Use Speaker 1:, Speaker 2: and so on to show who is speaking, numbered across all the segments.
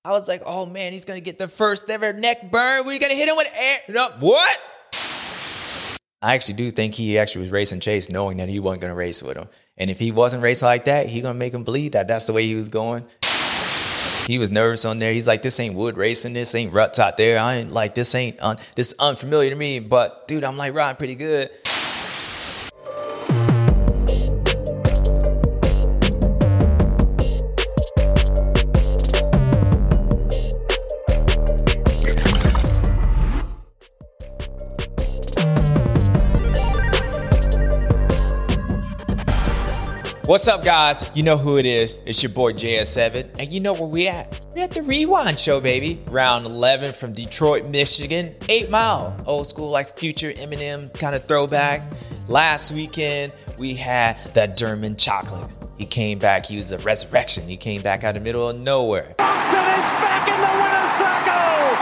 Speaker 1: I was like, oh man, he's going to get the first ever neck burn. We're going to hit him with air. No, what? I actually do think he actually was racing Chase knowing that he wasn't going to race with him. And if he wasn't racing like that, he going to make him believe that that's the way he was going. He was nervous on there. He's like, this ain't wood racing. This ain't ruts out there. I ain't like, this is unfamiliar to me. But dude, I'm like riding pretty good. What's up, guys? You know who it is. It's your boy JS7. And you know where we at? We're at the Rewind Show, baby. Round 11 from Detroit, Michigan. 8 Mile. Old school, like future Eminem kind of throwback. Last weekend, we had the German chocolate. He came back. He was a resurrection. He came back out of the middle of nowhere.
Speaker 2: Boxon is back in the winner's circle.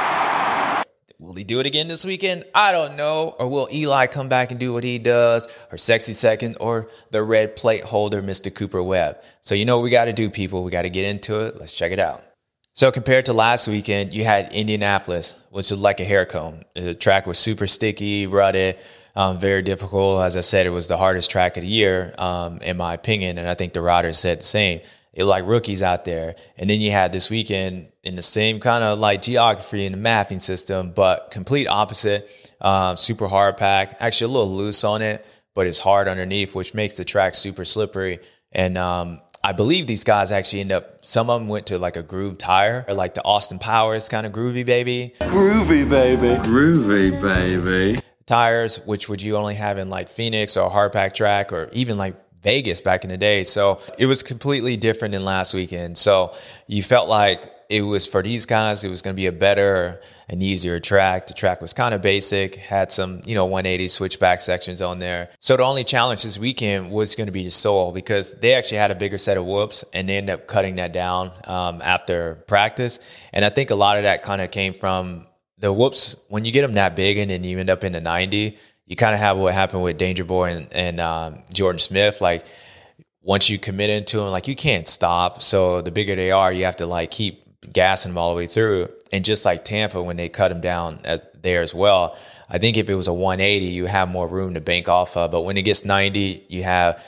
Speaker 1: Will he do it again this weekend? I don't know. Or will Eli come back and do what he does? Or Sexy Second? Or the red plate holder, Mr. Cooper Webb? So you know what we got to do, people. We got to get into it. Let's check it out. So compared to last weekend, you had Indianapolis, which was like a hair comb. The track was super sticky, rutted, very difficult. As I said, it was the hardest track of the year, in my opinion. And I think the riders said the same. It was like rookies out there. And then you had this weekend in the same kind of like geography and the mapping system, but complete opposite. Super hard pack, actually a little loose on it, but it's hard underneath, which makes the track super slippery. And I believe these guys actually some of them went to like a groove tire, or like the Austin Powers kind of groovy baby.
Speaker 2: Groovy baby.
Speaker 3: Groovy baby.
Speaker 1: Tires, which would you only have in like Phoenix or a hard pack track, or even like Vegas back in the day. So it was completely different than last weekend. So you felt like it was for these guys, it was going to be a better and easier track. The track was kind of basic, had some, 180 switchback sections on there. So the only challenge this weekend was going to be the soil, because they actually had a bigger set of whoops and they ended up cutting that down after practice. And I think a lot of that kind of came from the whoops. When you get them that big and then you end up in the 90, you kind of have what happened with Danger Boy and Jordan Smith. Like, once you commit into them, like, you can't stop. So the bigger they are, you have to like keep gassing them all the way through. And just like Tampa, when they cut them down there as well, I think if it was a 180, you have more room to bank off of. But when it gets 90, you have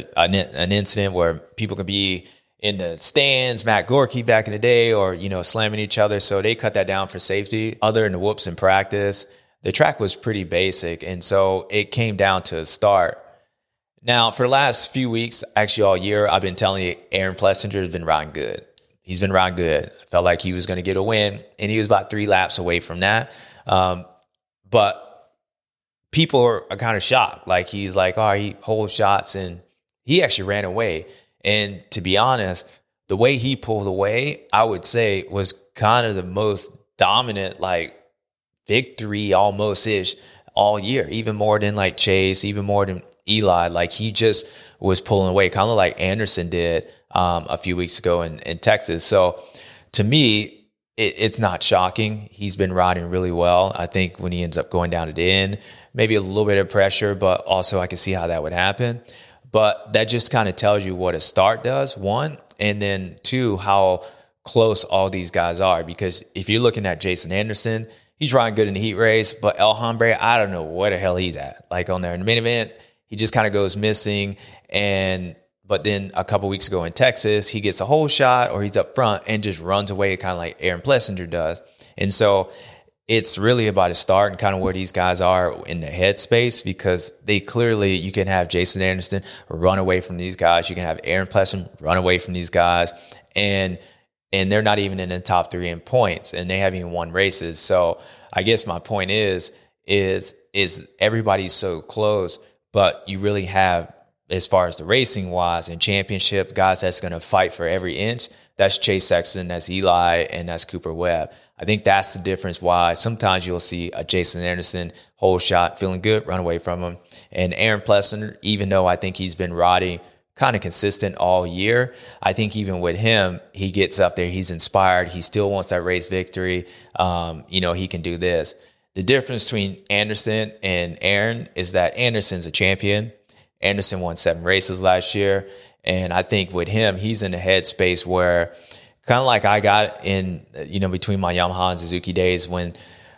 Speaker 1: an incident where people can be in the stands, Matt Gorky back in the day, or, slamming each other. So they cut that down for safety. Other than the whoops in practice, the track was pretty basic. And so it came down to a start. Now, for the last few weeks, actually all year, I've been telling you, Aaron Plessinger has been riding good. He's been riding good. I felt like he was going to get a win, and he was about 3 laps away from that. But people are kind of shocked. Like, he's like, oh, he holds shots, and he actually ran away. And to be honest, the way he pulled away, I would say, was kind of the most dominant, like, victory almost-ish all year, even more than like Chase, even more than Eli. Like, he just was pulling away, kind of like Anderson did a few weeks ago in Texas. So to me, it's not shocking. He's been riding really well. I think when he ends up going down to the end, maybe a little bit of pressure, but also I can see how that would happen. But that just kind of tells you what a start does, one, and then two, how close all these guys are. Because if you're looking at Jason Anderson, he's riding good in the heat race, but El Hombre, I don't know where the hell he's at. Like, on there in the main event, he just kind of goes missing. But then a couple weeks ago in Texas, he gets a whole shot, or he's up front and just runs away, kind of like Aaron Plessinger does. And so it's really about a start and kind of where these guys are in the headspace, because they clearly, you can have Jason Anderson run away from these guys. You can have Aaron Plessinger run away from these guys. And they're not even in the top 3 in points, and they haven't even won races. So I guess my point is everybody's so close, but you really have, as far as the racing wise and championship guys that's going to fight for every inch, that's Chase Sexton, that's Eli, and that's Cooper Webb. I think that's the difference why sometimes you'll see a Jason Anderson whole shot, feeling good, run away from him. And Aaron Plessinger, even though I think he's been riding kind of consistent all year, I think even with him, he gets up there, he's inspired, he still wants that race victory. He can do this. The difference between Anderson and Aaron is that Anderson's a champion. Anderson won 7 races last year. And I think with him, he's in a headspace where kind of like I got in, between my Yamaha and Suzuki days when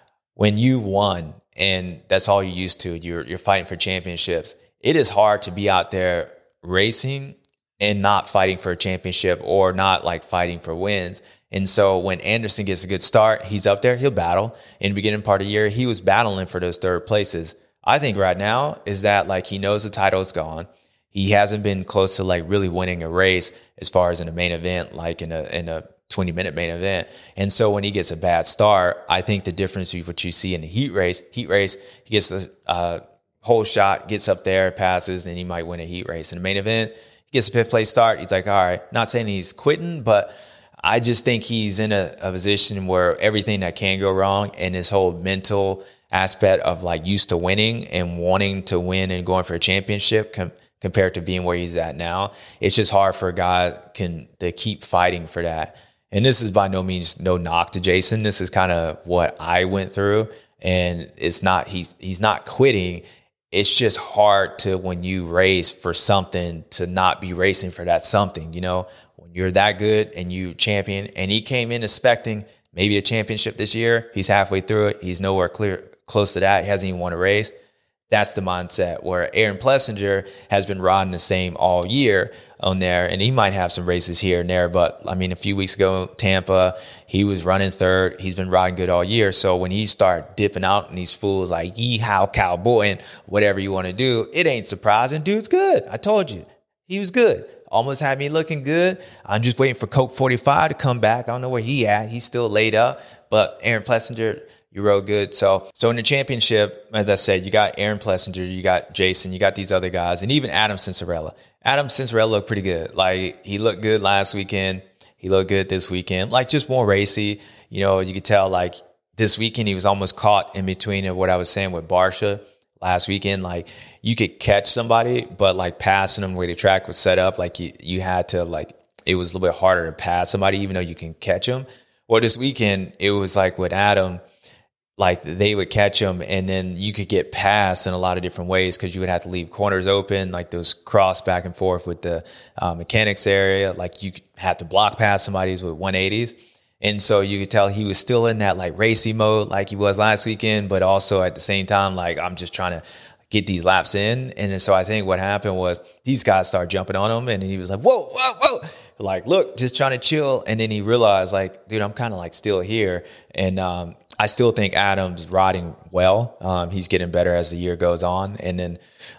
Speaker 1: you won and that's all you're used to, you're fighting for championships. It is hard to be out there racing and not fighting for a championship or not like fighting for wins. And so when Anderson gets a good start, he's up there, he'll battle. In the beginning part of the year, he was battling for those third places. I think right now is that like he knows the title is gone. He hasn't been close to like really winning a race as far as in a main event, like in a 20-minute main event. And so when he gets a bad start, I think the difference between what you see in the heat race, he gets the whole shot, gets up there, passes, and he might win a heat race. In the main event, he gets a fifth place start. He's like, all right, not saying he's quitting, but I just think he's in a position where everything that can go wrong and his whole mental aspect of like used to winning and wanting to win and going for a championship compared to being where he's at now, it's just hard for a guy to keep fighting for that. And this is by no means no knock to Jason. This is kind of what I went through, and it's not he's not quitting. It's just hard to, when you race for something, to not be racing for that something, when you're that good and you champion. And he came in expecting maybe a championship this year. He's halfway through it. He's nowhere close to that. He hasn't even won a race. That's the mindset where Aaron Plessinger has been riding the same all year on there. And he might have some races here and there. But I mean, a few weeks ago, Tampa, he was running third. He's been riding good all year. So when he start dipping out and these fools like yeehaw cowboy and whatever you want to do, it ain't surprising. Dude's good. I told you he was good. Almost had me looking good. I'm just waiting for Coke 45 to come back. I don't know where he at. He's still laid up. But Aaron Plessinger, you rode good. So in the championship, as I said, you got Aaron Plessinger, you got Jason, you got these other guys, and even Adam Cincerella. Adam Cincerella looked pretty good. Like, he looked good last weekend. He looked good this weekend. Like, just more racy. You could tell, like, this weekend he was almost caught in between of what I was saying with Barcia last weekend. Like, you could catch somebody, but, like, passing them the way the track was set up, like, you had to, like, it was a little bit harder to pass somebody, even though you can catch them. Well, this weekend, it was like with Adam, like they would catch him and then you could get past in a lot of different ways because you would have to leave corners open, like those cross back and forth with the mechanics area. Like you had to block past somebody's with 180s. And so you could tell he was still in that like racy mode like he was last weekend, but also at the same time, like I'm just trying to get these laps in. And so I think what happened was these guys started jumping on him and he was like, whoa, whoa, whoa. Like, look, just trying to chill. And then he realized like, dude, I'm kind of like still here. And I still think Adam's riding well. He's getting better as the year goes on. And then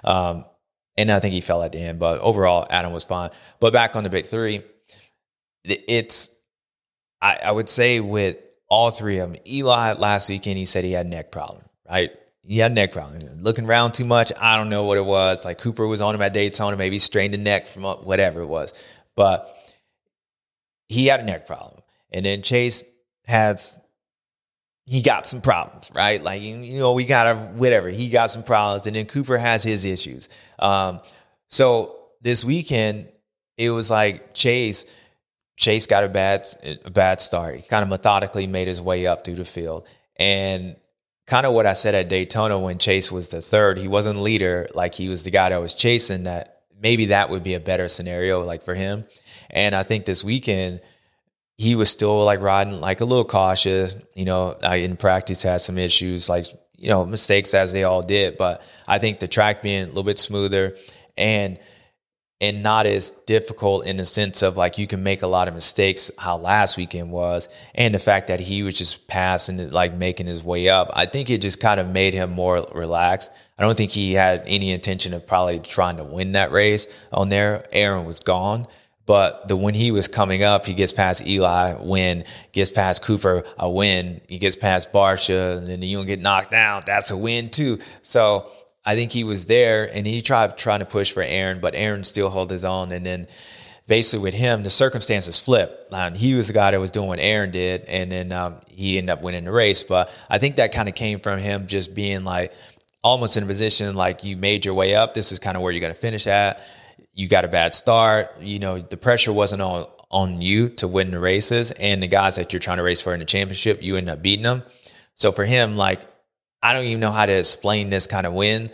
Speaker 1: I think he fell at the end. But overall, Adam was fine. But back on the big three, I would say with all three of them, Eli last weekend, he said he had a neck problem, right? He had a neck problem. Looking around too much, I don't know what it was. Like Cooper was on him at Daytona, maybe strained the neck from whatever it was. But he had a neck problem. And then Chase he got some problems, right? Like, we got whatever. He got some problems. And then Cooper has his issues. So this weekend, it was like Chase got a bad start. He kind of methodically made his way up through the field. And kind of what I said at Daytona when Chase was the third, he wasn't the leader. Like he was the guy that was chasing, that maybe that would be a better scenario like for him. And I think this weekend, he was still like riding like a little cautious, in practice had some issues, like, mistakes as they all did. But I think the track being a little bit smoother and not as difficult in the sense of like you can make a lot of mistakes how last weekend was. And the fact that he was just passing, like making his way up, I think it just kind of made him more relaxed. I don't think he had any intention of probably trying to win that race on there. Aaron was gone. But when he was coming up, he gets past Eli, win. Gets past Cooper, a win. He gets past Barcia, and then you don't get knocked down. That's a win too. So I think he was there, and he trying to push for Aaron, but Aaron still held his own. And then basically with him, the circumstances flipped. He was the guy that was doing what Aaron did, and then he ended up winning the race. But I think that kind of came from him just being like almost in a position like you made your way up. This is kind of where you're going to finish at. You got a bad start. The pressure wasn't on you to win the races, and the guys that you're trying to race for in the championship, you end up beating them. So for him, like, I don't even know how to explain this kind of win.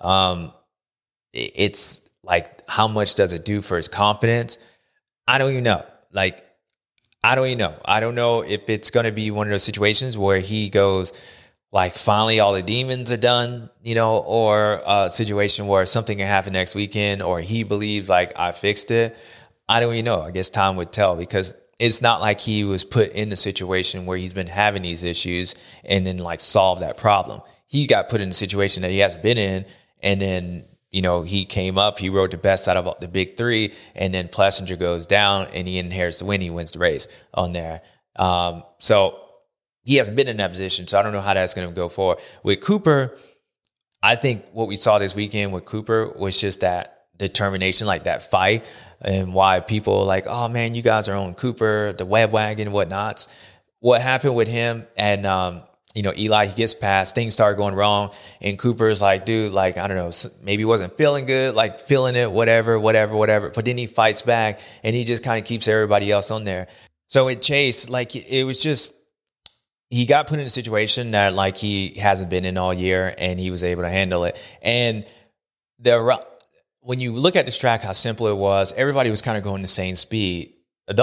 Speaker 1: It's like, how much does it do for his confidence? I don't even know. Like, I don't even know. I don't know if it's going to be one of those situations where he goes like, finally all the demons are done, or a situation where something can happen next weekend, or he believes like I fixed it. I don't even know. I guess time would tell, because it's not like he was put in the situation where he's been having these issues and then like solve that problem. He got put in a situation that he hasn't been in. And then, he came up, he rode the best out of the big three, and then Plessinger goes down and he inherits the win. He wins the race on there. So he hasn't been in that position. So I don't know how that's going to go forward. With Cooper, I think what we saw this weekend with Cooper was just that determination, like that fight, and why people are like, oh man, you guys are on Cooper, the web wagon and whatnots. What happened with him and, Eli, he gets past, things start going wrong. And Cooper's like, dude, like, I don't know, maybe he wasn't feeling good, like feeling it, whatever. But then he fights back and he just kind of keeps everybody else on there. So with Chase, like, it was just, he got put in a situation that like he hasn't been in all year, and he was able to handle it. And when you look at this track, how simple it was, everybody was kind of going the same speed. The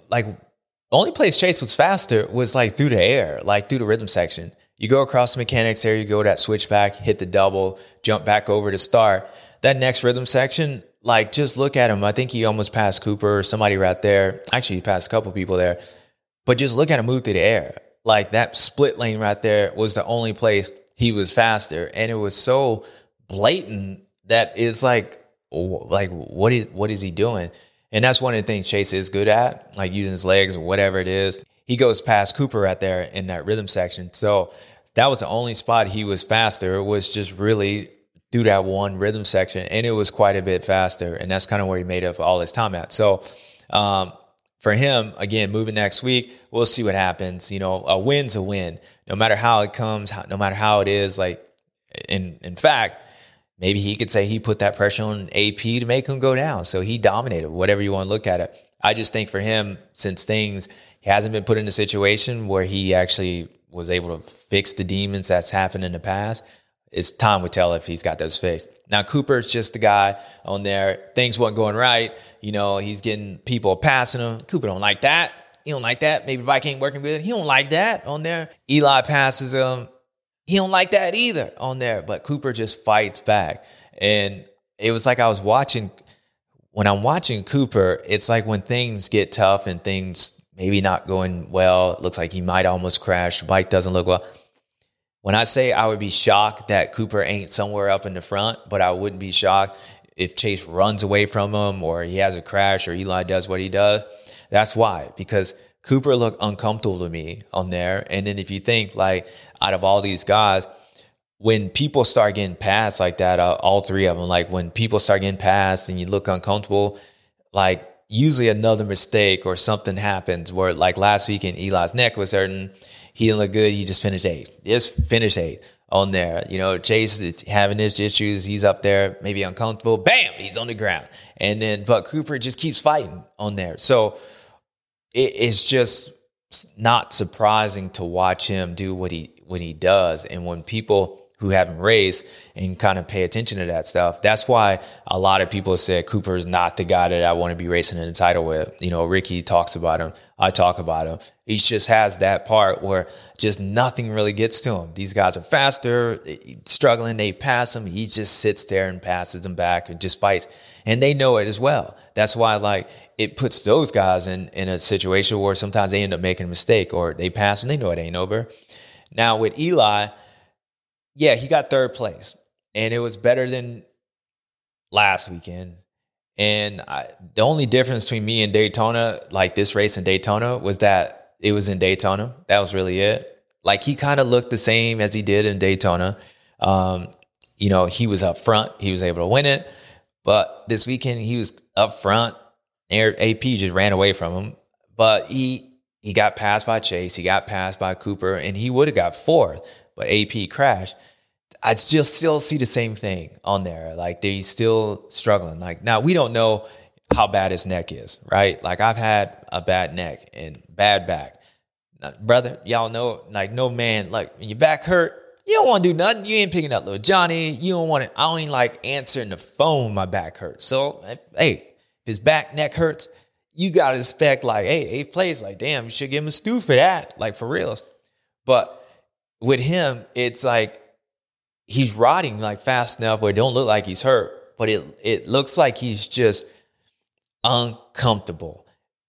Speaker 1: only place Chase was faster was like through the air, like through the rhythm section. You go across the mechanics area, you go that switchback, hit the double, jump back over to start. That next rhythm section, like, just look at him. I think he almost passed Cooper or somebody right there. Actually, he passed a couple people there. But just look at him move through the air. Like, that split lane right there was the only place he was faster. And it was so blatant that it's like what is he doing? And that's one of the things Chase is good at, like using his legs or whatever it is. He goes past Cooper right there in that rhythm section. So that was the only spot he was faster, was just really through that one rhythm section. And it was quite a bit faster. And that's kind of where he made up all his time at. So for him, again, moving next week, we'll see what happens. A win's a win. No matter how it comes, no matter how it is. Like, in fact, maybe he could say he put that pressure on AP to make him go down. So he dominated, whatever you want to look at it. I just think for him, since he hasn't been put in a situation where he actually was able to fix the demons that's happened in the past, it's time would tell if he's got those fixed. Now, Cooper's just the guy on there. Things weren't going right. He's getting people passing him. Cooper don't like that. He don't like that. Maybe bike ain't working good. He don't like that on there. Eli passes him. He don't like that either on there, but Cooper just fights back. And it was like when I'm watching Cooper, it's like when things get tough and things maybe not going well, it looks like he might almost crash, the bike doesn't look well. When I say I would be shocked that Cooper ain't somewhere up in the front, but I wouldn't be shocked if Chase runs away from him or he has a crash or Eli does what he does. That's why, because Cooper looked uncomfortable to me on there. And then if you think, like, out of all these guys, when people start getting passed like that, all three of them, like when people start getting passed and you look uncomfortable, like usually another mistake or something happens where, like last weekend, Eli's neck was hurting. He didn't look good. He just finished eighth on there. Chase is having his issues. He's up there, maybe uncomfortable. Bam, he's on the ground. And then, but Cooper just keeps fighting on there. So it's just not surprising to watch him do what he does. And when people who haven't raced and kind of pay attention to that stuff, that's why a lot of people said Cooper is not the guy that I want to be racing in the title with. Ricky talks about him. I talk about him. He just has that part where just nothing really gets to him. These guys are faster, struggling. They pass him. He just sits there and passes them back and just fights. And they know it as well. That's why, like, it puts those guys in a situation where sometimes they end up making a mistake or they pass and they know it ain't over. Now with Eli, yeah, he got third place and it was better than last weekend. And the only difference between me and Daytona, like this race in Daytona, was that it was in Daytona. That was really it. Like, he kind of looked the same as he did in Daytona. He was up front. He was able to win it. But this weekend, he was up front. AP just ran away from him. But he got passed by Chase. He got passed by Cooper. And he would have got fourth. But AP crashed. I still see the same thing on there. Like, they're still struggling. Like, now we don't know how bad his neck is, right? Like, I've had a bad neck and bad back. Now, brother, y'all know, like, no man, like, when your back hurt, you don't want to do nothing. You ain't picking up little Johnny. You don't want to, I don't even like answering the phone. My back hurts. So, hey, if his neck hurts, you got to expect like, hey, 8th place, like, damn, you should give him a stew for that, like for reals. But with him, it's like he's riding like fast enough where it don't look like he's hurt, but it looks like he's just uncomfortable.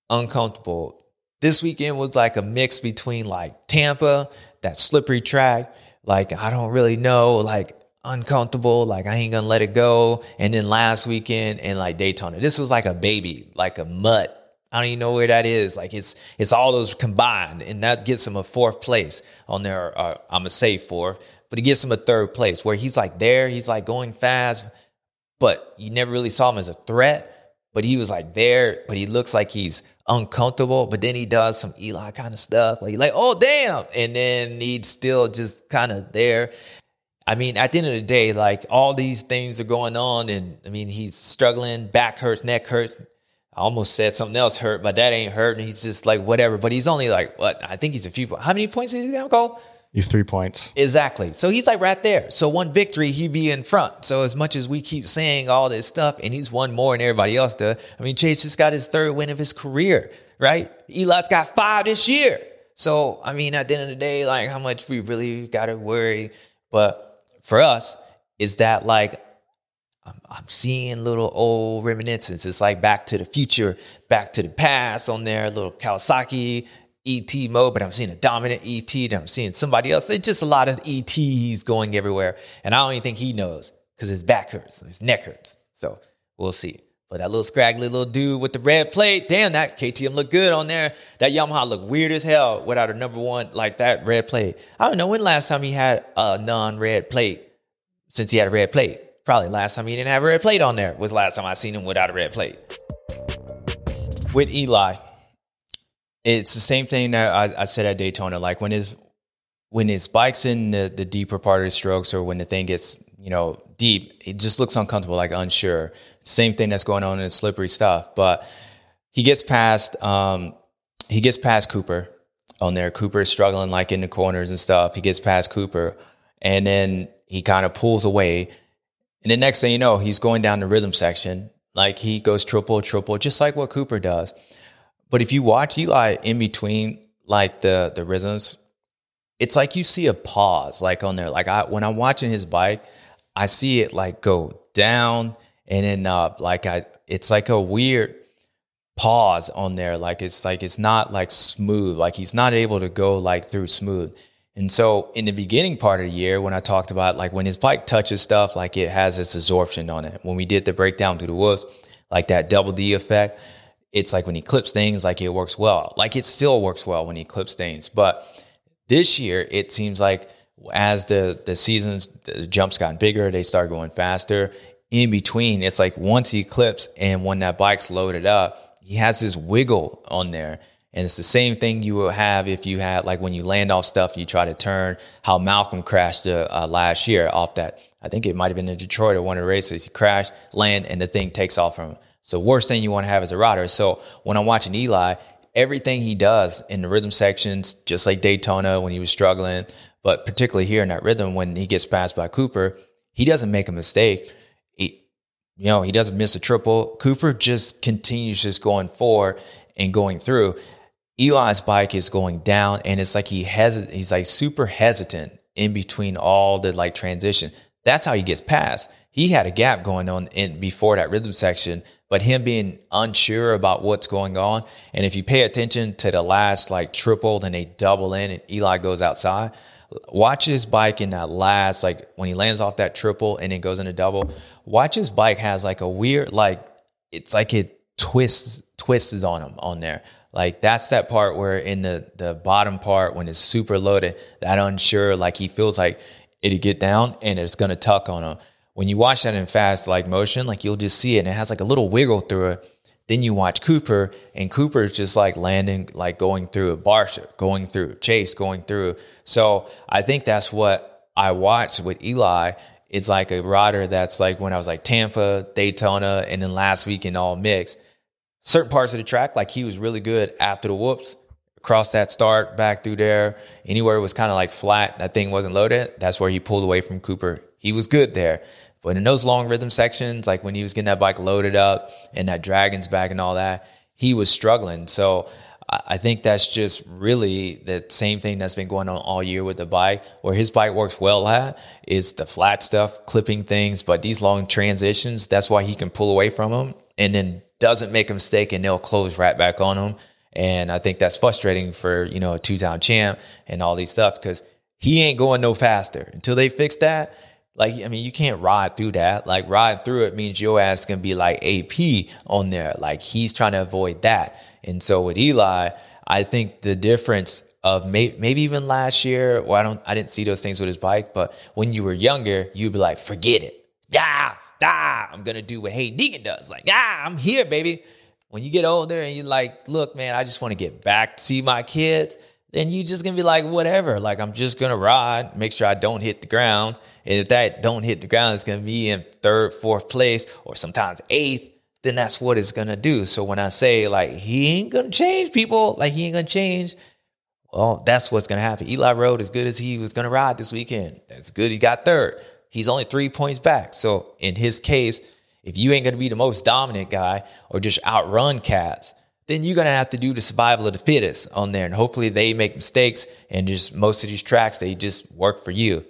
Speaker 1: This weekend was like a mix between like Tampa, that slippery track, like I don't really know, like uncomfortable, like I ain't gonna let it go. And then last weekend and like Daytona, this was like a baby, like a mutt. I don't even know where that is. Like it's all those combined, and that gets him a 4th place on there. I'm gonna say 4th, but it gets him a 3rd place where he's like there, he's like going fast, but you never really saw him as a threat. But he was like there, but he looks like he's uncomfortable. But then he does some Eli kind of stuff, like oh damn, and then he's still just kind of there. I mean, at the end of the day, like all these things are going on, and I mean he's struggling, back hurts, neck hurts. I almost said something else hurt, but that ain't hurt. And he's just like, whatever. But he's only like, what? I think he's a few. How many points did he down, Cole?
Speaker 4: He's 3 points.
Speaker 1: Exactly. So he's like right there. So one victory, he'd be in front. So as much as we keep saying all this stuff, and he's won more than everybody else does. I mean, Chase just got his 3rd win of his career, right? Eli's got 5 this year. So, I mean, at the end of the day, like how much we really got to worry. But for us, is that like, I'm seeing little old reminiscences. It's like Back to the Future, Back to the Past on there, a little Kawasaki ET mode, but I'm seeing a dominant ET, and I'm seeing somebody else. There's just a lot of ETs going everywhere, and I don't even think he knows because his back hurts, his neck hurts. So we'll see. But that little scraggly little dude with the red plate, damn, that KTM looked good on there. That Yamaha looked weird as hell without a number 1 like that red plate. I don't know when last time he had a non-red plate since he had a red plate. Probably last time he didn't have a red plate on there was last time I seen him without a red plate. With Eli, it's the same thing that I said at Daytona. Like when his bike's in the deeper part of the strokes, or when the thing gets, deep, it just looks uncomfortable, like unsure. Same thing that's going on in the slippery stuff. But he gets past Cooper on there. Cooper is struggling like in the corners and stuff. He gets past Cooper, and then he kind of pulls away. And the next thing you know, he's going down the rhythm section. Like he goes triple, just like what Cooper does. But if you watch Eli in between like the rhythms, it's like you see a pause like on there. Like when I'm watching his bike, I see it like go down and then up. It's like a weird pause on there. Like it's not like smooth. Like he's not able to go like through smooth. And so in the beginning part of the year, when I talked about like when his bike touches stuff, like it has its absorption on it. When we did the breakdown through the woods, like that double D effect, it's like when he clips things, like it works well. Like it still works well when he clips things. But this year, it seems like as the seasons, the jumps gotten bigger, they start going faster. In between, it's like once he clips and when that bike's loaded up, he has this wiggle on there. And it's the same thing you will have if you had, like when you land off stuff, you try to turn, how Malcolm crashed last year off that. I think it might have been in Detroit or one of the races. He crashed, land, and the thing takes off from him. So worst thing you want to have as a rider. So when I'm watching Eli, everything he does in the rhythm sections, just like Daytona when he was struggling, but particularly here in that rhythm when he gets passed by Cooper, he doesn't make a mistake. He doesn't miss a triple. Cooper just continues just going forward and going through. Eli's bike is going down, and it's like he's like super hesitant in between all the like transition. That's how he gets past. He had a gap going on before that rhythm section, but him being unsure about what's going on. And if you pay attention to the last like triple, then they double in and Eli goes outside. Watch his bike in that last, like when he lands off that triple and then goes into double. Watch his bike has like a weird, like it's like it twists on him on there. Like that's that part where in the bottom part when it's super loaded, that unsure, like he feels like it'll get down and it's going to tuck on him. When you watch that in fast like motion, like you'll just see it and it has like a little wiggle through it. Then you watch Cooper, and Cooper's just like landing, like going through a Barsha, going through Chase, going through. So I think that's what I watched with Eli. It's like a rider that's like when I was like Tampa, Daytona, and then last weekend all mixed. Certain parts of the track, like he was really good after the whoops, across that start, back through there. Anywhere it was kind of like flat, that thing wasn't loaded, that's where he pulled away from Cooper. He was good there. But in those long rhythm sections, like when he was getting that bike loaded up and that Dragon's back and all that, he was struggling. So I think that's just really the same thing that's been going on all year with the bike. Where his bike works well at is the flat stuff, clipping things, but these long transitions, that's why he can pull away from them and then doesn't make a mistake and they'll close right back on him. And I think that's frustrating for, a 2-time champ and all these stuff because he ain't going no faster until they fix that. You can't ride through that. Like, ride through it means your ass is going to be like AP on there. Like, he's trying to avoid that. And so with Eli, I think the difference of maybe even last year, I didn't see those things with his bike, but when you were younger, you'd be like, forget it. I'm going to do what Hayden Deegan does. Like, I'm here, baby. When you get older and you're like, look, man, I just want to get back to see my kids, then you just going to be like, whatever. Like, I'm just going to ride, make sure I don't hit the ground. And if that don't hit the ground, it's going to be in 3rd, 4th place, or sometimes 8th. Then that's what it's going to do. So when I say, like, he ain't going to change, people, like, he ain't going to change, well, that's what's going to happen. Eli rode as good as he was going to ride this weekend. That's good. He got 3rd. He's only 3 points back. So in his case, if you ain't going to be the most dominant guy or just outrun cats, then you're going to have to do the survival of the fittest on there. And hopefully they make mistakes and just most of these tracks, they just work for you.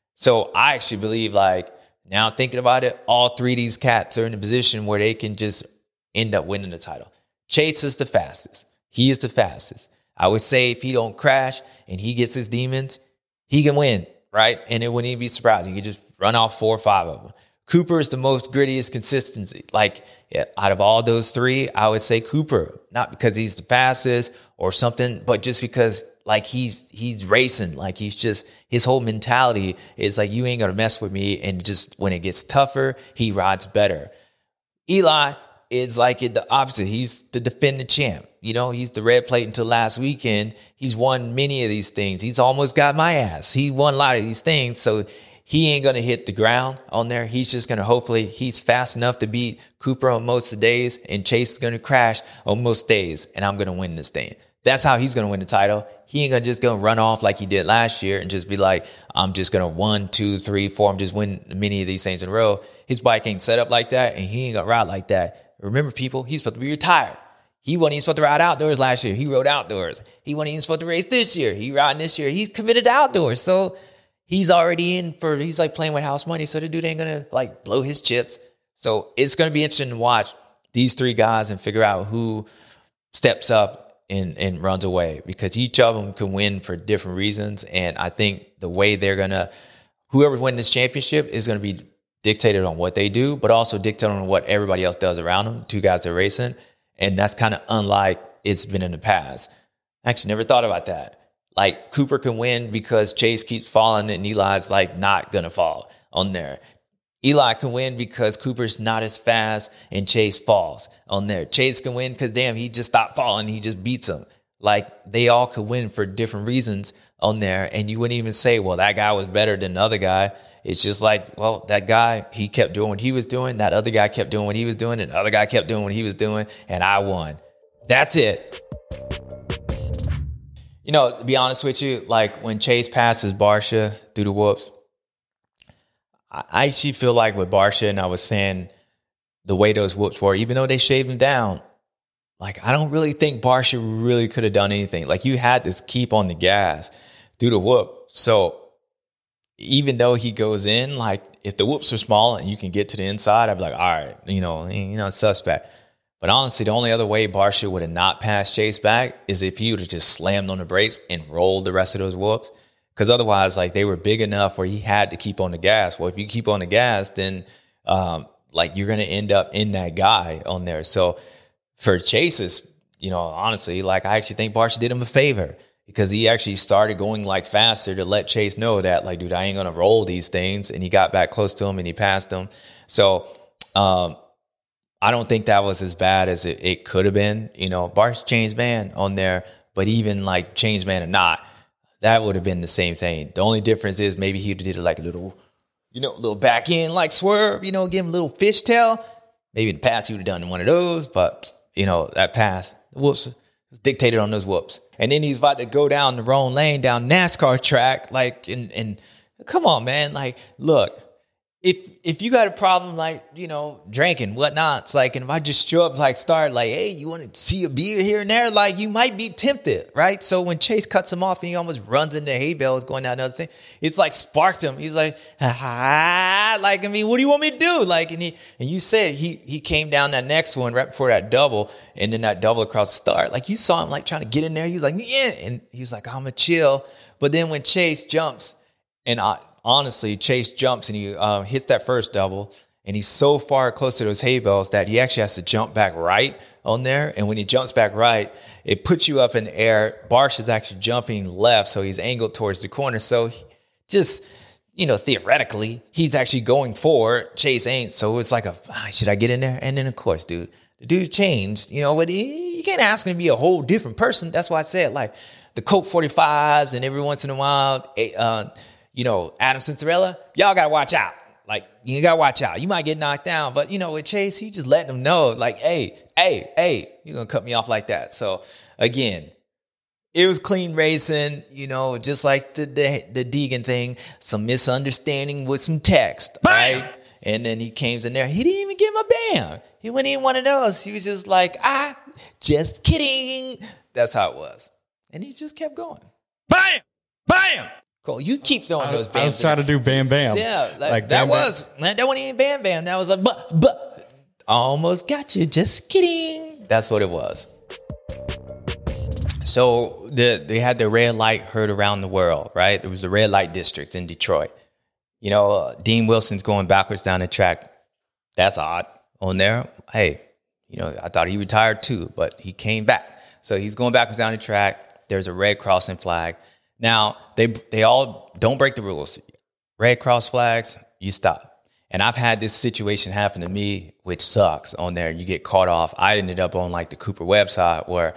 Speaker 1: So I actually believe, like, now thinking about it, all 3 of these cats are in a position where they can just end up winning the title. Chase is the fastest. He is the fastest. I would say if he don't crash and he gets his demons, he can win, right? And it wouldn't even be surprising. He could just run off 4 or 5 of them. Cooper is the most grittiest consistency. Like, out of all those 3, I would say Cooper. Not because he's the fastest or something, but just because, like, he's racing. Like, he's just, his whole mentality is like, you ain't gonna mess with me. And just when it gets tougher, he rides better. Eli is like the opposite. He's the defending champ. He's the red plate until last weekend. He's won many of these things. He's almost got my ass. He won a lot of these things. So he ain't going to hit the ground on there. He's just going to, hopefully, he's fast enough to beat Cooper on most of the days, and Chase is going to crash on most days, and I'm going to win this thing. That's how he's going to win the title. He ain't just going to run off like he did last year and just be like, I'm just going to 1, 2, 3, 4, I'm just win many of these things in a row. His bike ain't set up like that, and he ain't going to ride like that. Remember, people, he's supposed to be retired. He wasn't even supposed to ride outdoors last year. He rode outdoors. He wasn't even supposed to race this year. He riding this year. He's committed to outdoors. So he's already he's like playing with house money. So the dude ain't going to like blow his chips. So it's going to be interesting to watch these 3 guys and figure out who steps up and runs away, because each of them can win for different reasons. And I think the way whoever's winning this championship is going to be dictated on what they do, but also dictated on what everybody else does around them. 2 guys that are racing. And that's kind of unlike it's been in the past. I actually never thought about that. Like, Cooper can win because Chase keeps falling and Eli's like not going to fall on there. Eli can win because Cooper's not as fast and Chase falls on there. Chase can win because, damn, he just stopped falling. He just beats him. Like, they all could win for different reasons on there. And you wouldn't even say, well, that guy was better than the other guy. It's just like, well, that guy, he kept doing what he was doing. That other guy kept doing what he was doing. And the other guy kept doing what he was doing. And I won. That's it. To be honest with you, like, when Chase passes Barcia through the whoops, I actually feel like with Barcia, and I was saying the way those whoops were, even though they shaved him down, like, I don't really think Barcia really could have done anything. Like, you had to keep on the gas through the whoop. So even though he goes in, like, if the whoops are small and you can get to the inside, I'd be like, all right, suspect. But honestly, the only other way Barcia would have not passed Chase back is if he would have just slammed on the brakes and rolled the rest of those whoops. Because otherwise, like, they were big enough where he had to keep on the gas. Well, if you keep on the gas, then like, you're going to end up in that guy on there. So for Chase's, honestly, like, I actually think Barcia did him a favor, because he actually started going like faster to let Chase know that, like, dude, I ain't going to roll these things. And he got back close to him and he passed him. So I don't think that was as bad as it could have been. Barcia changed man on there, but even like changed man or not, that would have been the same thing. The only difference is maybe he did like a little, little back end like swerve, give him a little fishtail. Maybe in the past he would have done one of those, but that pass, the whoops was dictated on those whoops. And then he's about to go down the wrong lane, down NASCAR track, like, and come on, man. Like, look, if you got a problem like, drinking, whatnot, it's like, and if I just show up, like start like, hey, you want to see a beer here and there, like you might be tempted, right? So when Chase cuts him off and he almost runs into hay bales going down another thing, it's like sparked him. He's like, like, I mean, what do you want me to do? Like, and you said he came down that next one right before that double, and then that double across the start. Like you saw him like trying to get in there. He was like, yeah, and he was like, I'm gonna chill. But then when Chase jumps, and honestly, Chase jumps and he hits that first double, and he's so far close to those hay bales that he actually has to jump back right on there. And when he jumps back right, it puts you up in the air. Barsh is actually jumping left, so he's angled towards the corner. So just, theoretically, he's actually going forward. Chase ain't. So it's like should I get in there? And then, of course, the dude changed. But you can't ask him to be a whole different person. That's why I said, like, the Colt 45s and every once in a while, Adam Cinderella, y'all got to watch out. Like, you got to watch out. You might get knocked down. But, with Chase, he just letting them know, like, hey, you're going to cut me off like that. So, again, it was clean racing, just like the Deegan thing. Some misunderstanding with some text, right? And then he came in there. He didn't even give him a bam. He wasn't even one of those. He was just like, just kidding. That's how it was. And he just kept going. Bam! Bam! Cool. You keep throwing those bam.
Speaker 4: I was trying to do bam bam.
Speaker 1: Yeah, like that wasn't even bam bam. That was like, but almost got you. Just kidding. That's what it was. So they had the red light heard around the world, right? It was the red light district in Detroit. Dean Wilson's going backwards down the track. That's odd on there. Hey, I thought he retired too, but he came back. So he's going backwards down the track. There's a red crossing flag. Now, they all don't break the rules. Red cross flags, you stop. And I've had this situation happen to me, which sucks on there. You get caught off. I ended up on like the Cooper website where,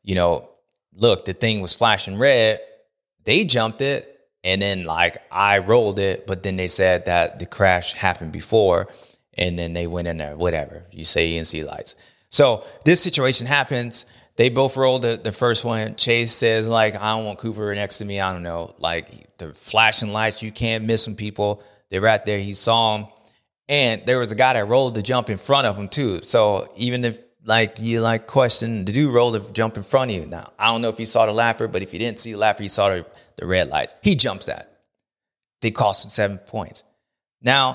Speaker 1: look, the thing was flashing red. They jumped it. And then like I rolled it. But then they said that the crash happened before. And then they went in there, whatever. You say ENC lights. So this situation happens. They both rolled the first one. Chase says, like, I don't want Cooper next to me. I don't know. Like, the flashing lights, you can't miss them, people. They're right there. He saw them. And there was a guy that rolled the jump in front of him, too. So even if, like, you, like, question, the dude rolled the jump in front of you. Now, I don't know if he saw the lapper, but if you didn't see the lapper, you saw the red lights. He jumps that. They cost him 7 points. Now,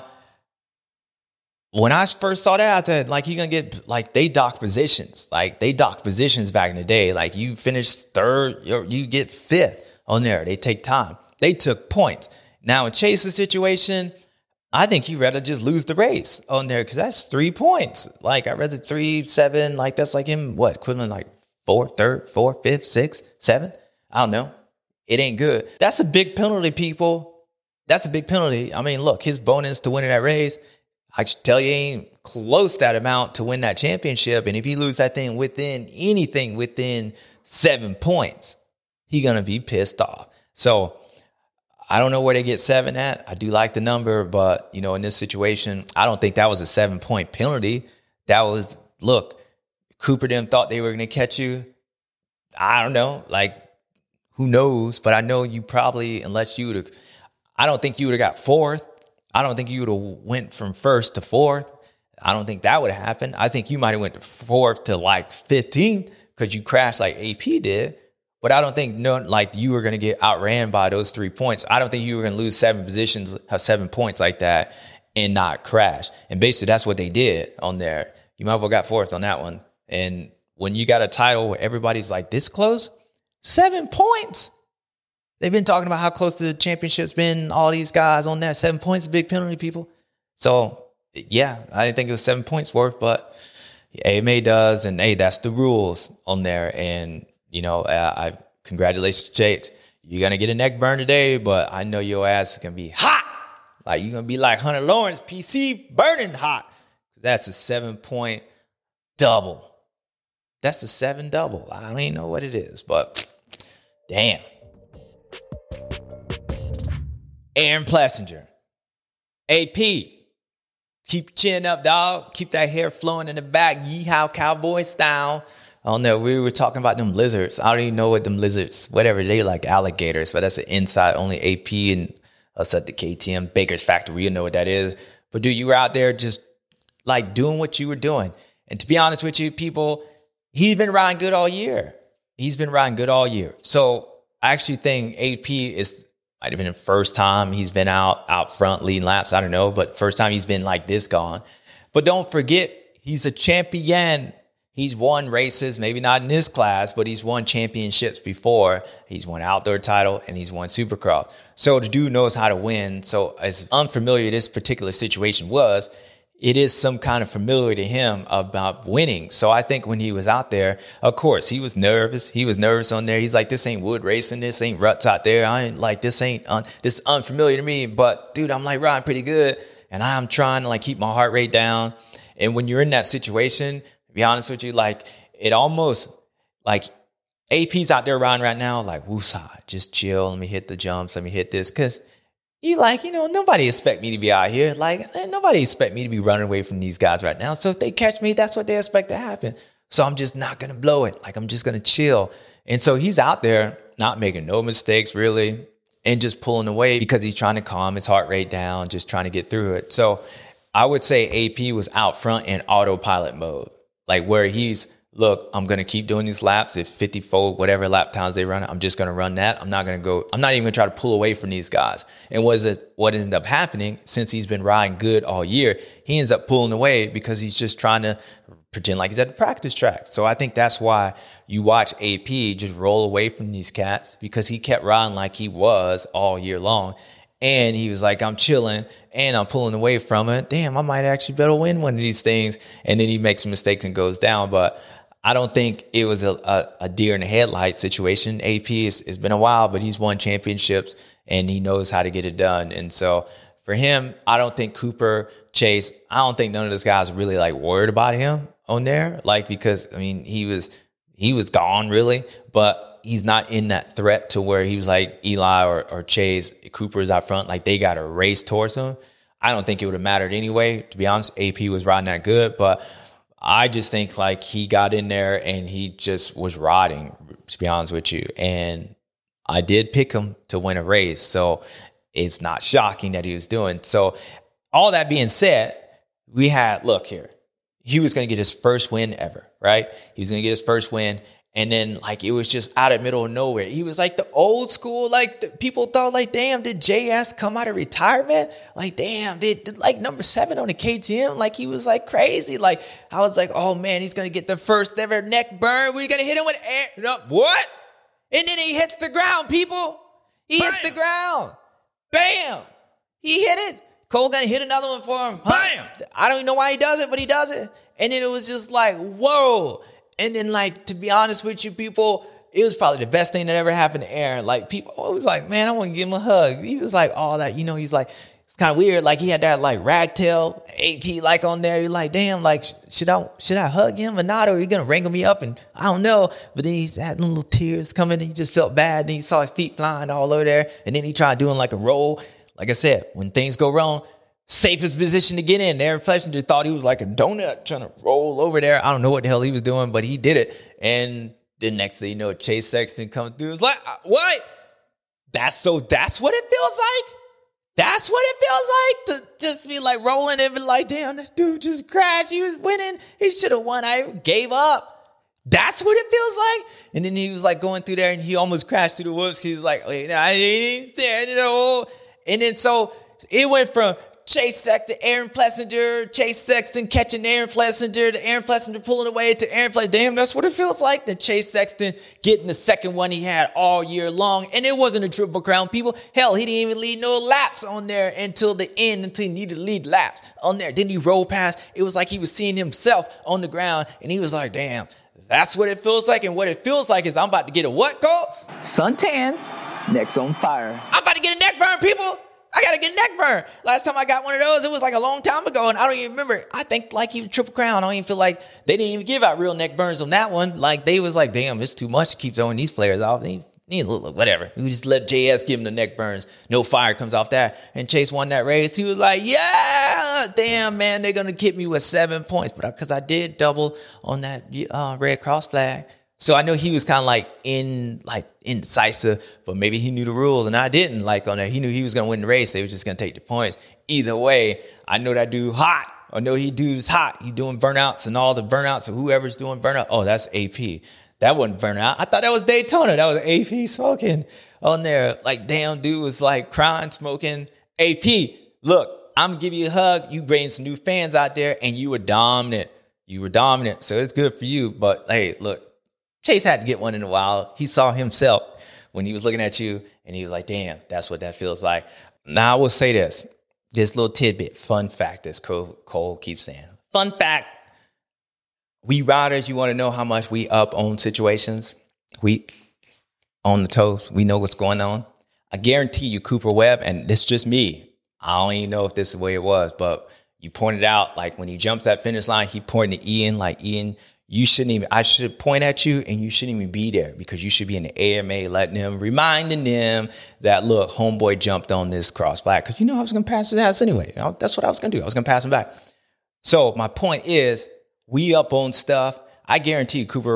Speaker 1: when I first saw that, I thought, like, you're going to get, like, they docked positions. Like, they docked positions back in the day. Like, you finish third, you get fifth on there. They take time. They took points. Now, in Chase's situation, I think he'd rather just lose the race on there because that's 3 points. Like, I'd rather 3, 7, like, that's like him, equivalent, like, 4, 3rd, 4th, 5th, 6th, 7th? I don't know. It ain't good. That's a big penalty, people. That's a big penalty. I mean, look, his bonus to winning that race, I should tell you, ain't close that amount to win that championship. And if he lose that thing within 7 points, he going to be pissed off. So I don't know where they get 7 at. I do like the number, but, in this situation, I don't think that was a 7-point penalty. That was, look, Cooper them thought they were going to catch you. I don't know. Like, who knows? But I know you probably, unless you would have, I don't think you would have got 4th. I don't think you would have went from 1st to 4th. I don't think that would have happened. I think you might have went to 4th to like 15th because you crashed like AP did. But I don't think you were going to get outran by those 3 points. I don't think you were going to lose 7 positions, have 7 points like that and not crash. And basically that's what they did on there. You might have well got 4th on that one. And when you got a title where everybody's like this close, 7 points. They've been talking about how close the championship's been. All these guys on there. 7 points, big penalty, people. So, yeah, I didn't think it was 7 points worth, but AMA does. And, hey, that's the rules on there. And, I congratulations, Jake. You're going to get a neck burn today, but I know your ass is going to be hot. Like, you're going to be like Hunter Lawrence, PC, burning hot. That's a 7-point double. That's a 7 double. I don't even know what it is, but damn. Aaron Plessinger. AP. Keep your chin up, dog. Keep that hair flowing in the back. Yeehaw Cowboy style. I don't know. We were talking about them lizards. I don't even know what them lizards, whatever. They like alligators, but that's an inside only AP and us at the KTM Baker's Factory. You know what that is. But dude, you were out there just like doing what you were doing. And to be honest with you, people, he's been riding good all year. He's been riding good all year. So I actually think AP might have been the first time he's been out front leading laps. I don't know, but first time he's been like this gone. But don't forget, he's a champion. He's won races, maybe not in this class, but he's won championships before. He's won outdoor title and he's won Supercross. So the dude knows how to win. So as unfamiliar this particular situation was, it is some kind of familiar to him about winning. So I think when he was out there, of course, he was nervous. He was nervous on there. He's like, this ain't wood racing. This ain't ruts out there. I ain't like, this is unfamiliar to me. But dude, I'm like riding pretty good. And I'm trying to like keep my heart rate down. And when you're in that situation, to be honest with you, like it almost like AP's out there riding right now, like woosah, just chill. Let me hit the jumps. Let me hit this. Cause nobody expect me to be out here. Like, nobody expect me to be running away from these guys right now. So if they catch me, that's what they expect to happen. So I'm just not going to blow it. Like, I'm just going to chill. And so he's out there not making no mistakes, really, and just pulling away because he's trying to calm his heart rate down, just trying to get through it. So I would say AP was out front in autopilot mode, like where he's, look, I'm going to keep doing these laps. If 54, whatever lap times they run, I'm just going to run that. I'm not even going to try to pull away from these guys. And what ended up happening, since he's been riding good all year, he ends up pulling away because he's just trying to pretend like he's at the practice track. So I think that's why you watch AP just roll away from these cats, because he kept riding like he was all year long. And he was like, I'm chilling and I'm pulling away from it. Damn, I might actually better win one of these things. And then he makes mistakes and goes down. But I don't think it was a deer in the headlight situation. AP it's been a while, but he's won championships and he knows how to get it done. And so for him, I don't think Cooper, Chase, I don't think none of those guys really like worried about him on there. Like, because I mean, he was gone really, but he's not in that threat to where he was like Eli or Chase. Cooper's out front, like they got a race towards him. I don't think it would have mattered anyway. To be honest, AP was riding that good, but I just think like he got in there and he just was riding, to be honest with you. And I did pick him to win a race. So it's not shocking that he was doing. So all that being said, look here, he was going to get his first win ever, right? He was going to get his first win. And then, like, it was just out of middle of nowhere. He was like the old school, like, the people thought, like, damn, did JS come out of retirement? Like, damn, did like number 7 on the KTM? Like, he was like crazy. Like, I was like, oh man, he's going to get the first ever neck burn. We're going to hit him with air. No, what? And then he hits the ground, people. He hits the ground. Bam. He hit it. Cole going to hit another one for him. Bam. I don't even know why he does it, but he does it. And then it was just like, whoa. And then, like, to be honest with you, people, it was probably the best thing that ever happened to Aaron. Like, people always like, man, I want to give him a hug. He was like, all that, he's like, it's kind of weird. Like, he had that, like, ragtail AP, like, on there. You're like, damn, like, should I hug him or not? Or are you going to wrangle me up? And I don't know. But then he had little tears coming. And he just felt bad. And he saw his feet flying all over there. And then he tried doing, like, a roll. Like I said, when things go wrong, safest position to get in. Aaron Fleshinger thought he was like a donut trying to roll over there. I don't know what the hell he was doing, but he did it. And the next thing you know, Chase Sexton comes through. It's like, what? That's what it feels like? That's what it feels like to just be like rolling and be like, damn, this dude just crashed. He was winning. He should have won. I gave up. That's what it feels like. And then he was like going through there and he almost crashed through the whoops. He was like, wait, I ain't standing. And then so it went from Chase Sexton, Aaron Plessinger, Chase Sexton catching Aaron Plessinger, to Aaron Plessinger pulling away to Aaron Plessinger. Damn, that's what it feels like. The Chase Sexton getting the second one he had all year long. And it wasn't a Triple Crown, people. Hell, he didn't even lead no laps on there until the end, until he needed to lead laps on there. Then he rolled past. It was like he was seeing himself on the ground. And he was like, damn, that's what it feels like. And what it feels like is I'm about to get a what, Cole?
Speaker 4: Suntan, neck's on fire.
Speaker 1: I'm about to get a neck burn, people. I got to get a neck burn. Last time I got one of those, it was like a long time ago, and I don't even remember. I think like he was Triple Crown. I don't even feel like they didn't even give out real neck burns on that one. Like they was like, damn, it's too much to keep throwing these players off. Look, whatever. We just let JS give him the neck burns. No fire comes off that. And Chase won that race. He was like, yeah, damn, man, they're going to hit me with 7 points. But because I did double on that Red Cross flag. So I know he was kind of like indecisive, but maybe he knew the rules and I didn't. Like on that, he knew he was going to win the race. They was just going to take the points. Either way, I know that dude hot. I know he dude's hot. He's doing burnouts and all the burnouts, or whoever's doing burnout. Oh, that's AP. That wasn't burnout. I thought that was Daytona. That was AP smoking on there. Like, damn, dude was like crying, smoking. AP, look, I'm going to give you a hug. You bring some new fans out there, and you were dominant. You were dominant, so it's good for you. But, hey, look, Chase had to get one in a while. He saw himself when he was looking at you, and he was like, damn, that's what that feels like. Now, I will say this little tidbit, fun fact, as Cole keeps saying. Fun fact. We riders, you want to know how much we up on situations? We on the toes. We know what's going on. I guarantee you, Cooper Webb, and this is just me. I don't even know if this is the way it was, but you pointed out, like when he jumps that finish line, he pointed to Ian, like, Ian, I should point at you and you shouldn't even be there because you should be in the AMA reminding them that, look, homeboy jumped on this cross flag. Because I was going to pass his ass anyway. That's what I was going to do. I was going to pass him back. So my point is, we up on stuff. I guarantee Cooper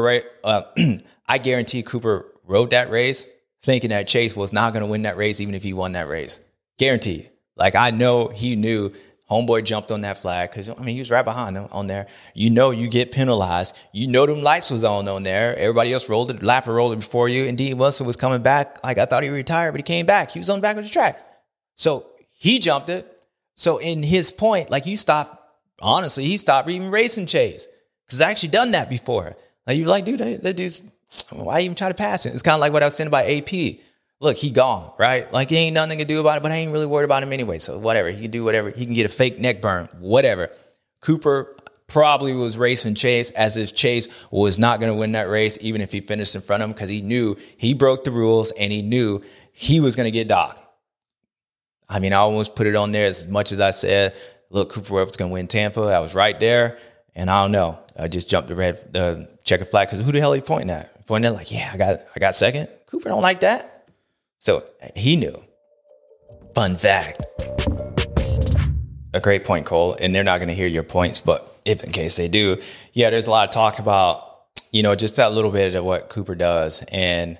Speaker 1: rode that race thinking that Chase was not going to win that race, even if he won that race. Guaranteed. Like, I know he knew homeboy jumped on that flag because, he was right behind him on there. You get penalized. Them lights was on there. Everybody else rolled it. Lapper rolled it before you. And Dean Wilson was coming back. Like, I thought he retired, but he came back. He was on the back of the track. So he jumped it. So in his point, like, he stopped even racing Chase because I actually done that before. Like, you're like, dude, that dude's, why even try to pass it? It's kind of like what I was saying about AP. Look, he gone, right? Like, he ain't nothing to do about it, but I ain't really worried about him anyway. So whatever, he can do whatever. He can get a fake neck burn, whatever. Cooper probably was racing Chase as if Chase was not going to win that race, even if he finished in front of him, because he knew he broke the rules and he knew he was going to get docked. I almost put it on there as much as I said, look, Cooper Webb was going to win Tampa. I was right there. And I don't know. I just jumped the checker flag because who the hell are you pointing at? Pointing at like, yeah, I got second. Cooper don't like that. So he knew. Fun fact. A great point, Cole. And they're not going to hear your points, but if in case they do, yeah, there's a lot of talk about, just that little bit of what Cooper does. And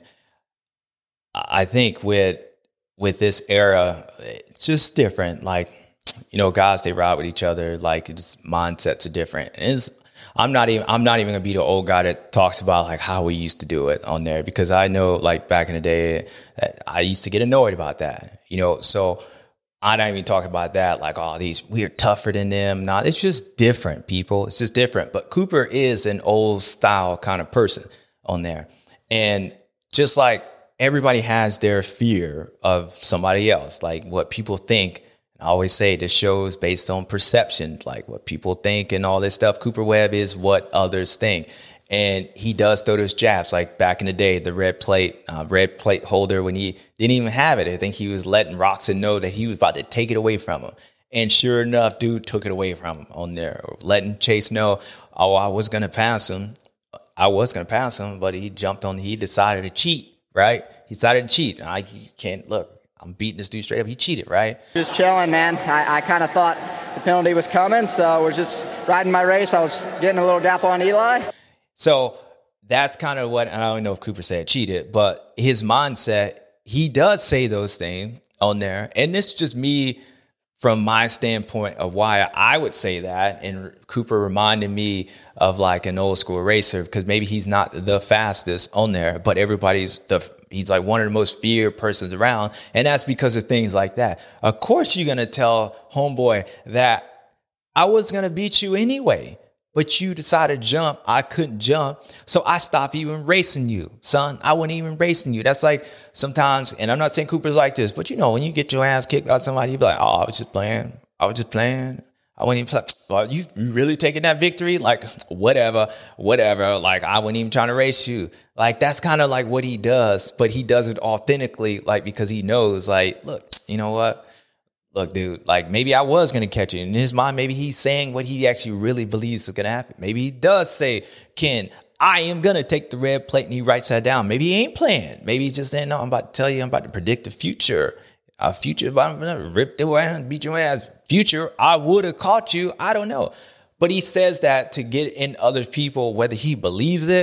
Speaker 1: I think with this era, it's just different. Like, guys, they ride with each other. Like, it's mindsets are different. And I'm not even gonna be the old guy that talks about like how we used to do it on there, because I know like back in the day I used to get annoyed about that, so I don't even talk about that. Like, oh, we're tougher than them. Nah, it's just different, people. It's just different. But Cooper is an old style kind of person on there. And just like everybody has their fear of somebody else, like what people think. I always say this show is based on perception, like what people think and all this stuff. Cooper Webb is what others think. And he does throw those jabs. Like back in the day, the red plate holder, when he didn't even have it, I think he was letting Roxon know that he was about to take it away from him. And sure enough, dude took it away from him on there, letting Chase know, oh, I was going to pass him, but he decided to cheat, right? He decided to cheat. I'm beating this dude straight up. He cheated, right?
Speaker 5: Just chilling, man. I kind of thought the penalty was coming, so I was just riding my race. I was getting a little dap on Eli.
Speaker 1: So that's kind of what, and I don't know if Cooper said cheated, but his mindset, he does say those things on there. And this is just me from my standpoint of why I would say that. And Cooper reminded me of like an old school racer, because maybe he's not the fastest on there, but he's like one of the most feared persons around. And that's because of things like that. Of course, you're going to tell homeboy that I was going to beat you anyway, but you decided to jump. I couldn't jump. So I stopped even racing you, son. I wasn't even racing you. That's like sometimes, and I'm not saying Cooper's like this, but when you get your ass kicked by somebody, you be like, oh, I was just playing. I wouldn't even, well, you really taking that victory? Like, whatever. Like, I wasn't even trying to race you. Like, that's kind of like what he does, but he does it authentically, like, because he knows, like, look, you know what? Look, dude, like, maybe I was going to catch you. In his mind, maybe he's saying what he actually really believes is going to happen. Maybe he does say, Ken, I am going to take the red plate, and he writes that down. Maybe he ain't playing. Maybe he's just saying, no, I'm about to tell you, I'm about to predict the future. Future, if I'm going to rip the ass, beat your ass. Future, I would have caught you. I don't know. But he says that to get in other people, whether he believes it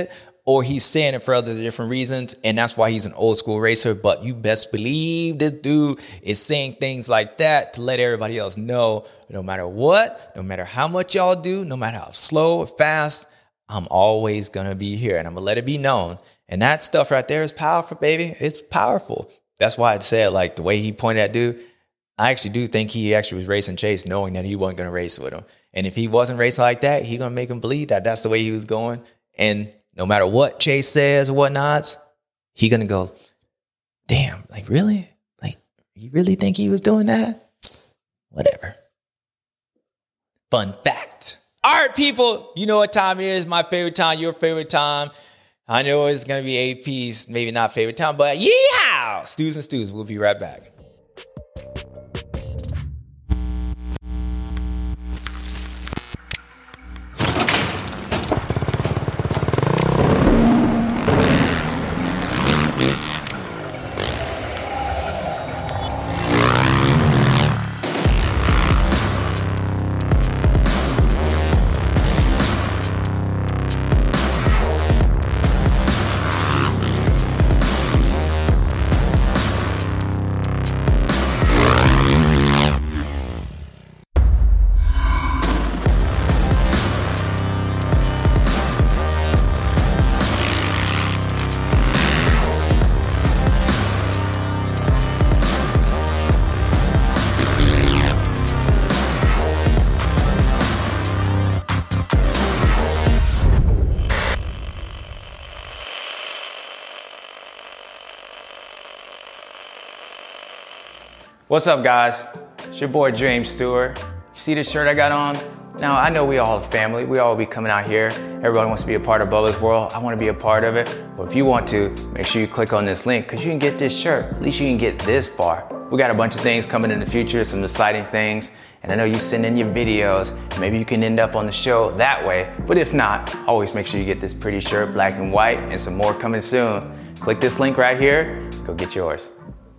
Speaker 1: or he's saying it for other different reasons, and that's why he's an old school racer. But you best believe this dude is saying things like that to let everybody else know, no matter what, no matter how much y'all do, no matter how slow or fast, I'm always going to be here, and I'm going to let it be known. And that stuff right there is powerful, baby. It's powerful. That's why I said, like, the way he pointed at dude, I actually do think he actually was racing Chase knowing that he wasn't going to race with him. And if he wasn't racing like that, he going to make him believe that that's the way he was going. And no matter what Chase says or whatnot, he going to go, damn, like, really? Like, you really think he was doing that? Whatever. Fun fact. All right, people, you know what time it is. My favorite time, your favorite time. I know it's going to be AP's maybe not favorite time, but yeehaw! Stews and Stews. We'll be right back. What's up, guys? It's your boy James Stewart. You see this shirt I got on? Now, I know we all a family. We all be coming out here. Everybody wants to be a part of Bubba's World. I want to be a part of it. Well, if you want to, make sure you click on this link because you can get this shirt. At least you can get this far. We got a bunch of things coming in the future, some exciting things. And I know you send in your videos. Maybe you can end up on the show that way. But if not, always make sure you get this pretty shirt, black and white, and some more coming soon. Click this link right here. Go get yours.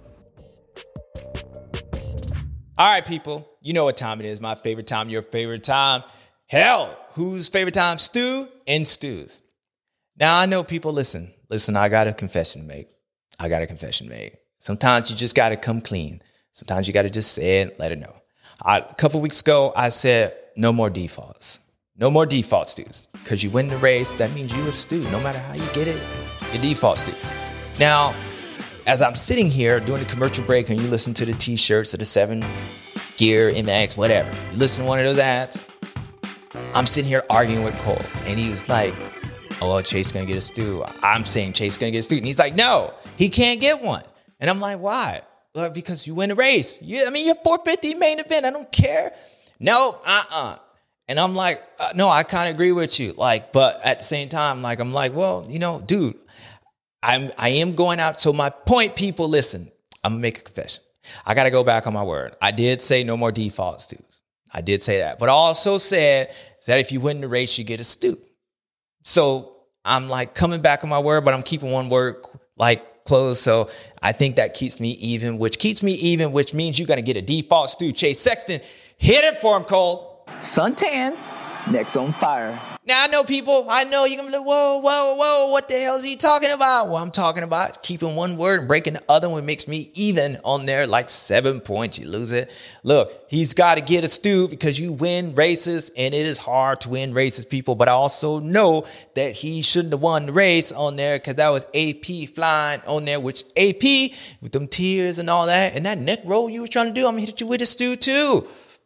Speaker 1: All right, people, you know what time it is. My favorite time, your favorite time. Hell, whose favorite time? Stew and Stews. Now, I know people, listen, I got a confession to make. Sometimes you just got to come clean. Sometimes you got to just say it, let it know. A couple weeks ago, I said, no more defaults. No more default Stews. Because you win the race, that means you a Stew. No matter how you get it, your default Stew. Now, as I'm sitting here doing a commercial break and you listen to the t-shirts or the 7 Gear, MX, whatever. You listen to one of those ads. I'm sitting here arguing with Cole. And he was like, oh, well, Chase is going to get a Stew. I'm saying Chase is going to get a Stew. And he's like, no, he can't get one. And I'm like, why? Well, because you win the race. You're 450 main event. I don't care. No, And I'm like, no, I kind of agree with you. Like, but at the same time, like, I'm like, well, dude, I am going out. So my point, people, listen, I'm going to make a confession. I got to go back on my word. I did say no more default Stews. I did say that. But I also said that if you win the race, you get a Stew. So I'm like coming back on my word, but I'm keeping one word like closed. So I think that keeps me even, which means you're going to get a default Stew. Chase Sexton, hit it for him, Cole.
Speaker 4: Suntan, next on fire.
Speaker 1: Now, I know you're going to be like, whoa, what the hell is he talking about? Well, I'm talking about keeping one word and breaking the other one makes me even on there like 7 points. You lose it. Look, he's got to get a Stew because you win races and it is hard to win races, people. But I also know that he shouldn't have won the race on there because that was AP flying on there, which AP with them tears and all that. And that neck roll you was trying to do, I'm going to hit you with a Stew too.